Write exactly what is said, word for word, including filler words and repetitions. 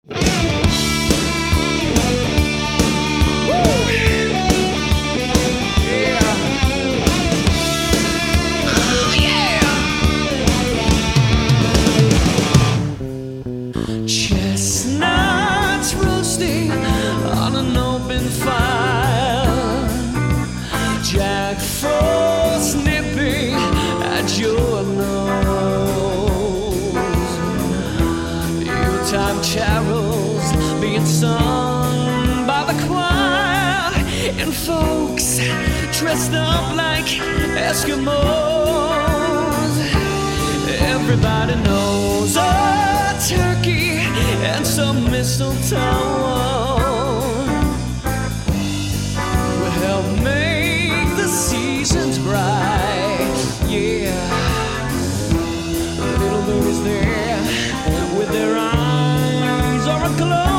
Chestnuts roasting on an open fire, Jack Frost nipping at your nose, Yuletime carols being sung by the choir, and folks dressed up like Eskimos. Everybody knows a turkey and some mistletoe will help make the seasons bright. Yeah, little Louie's there with their eyes are aglow.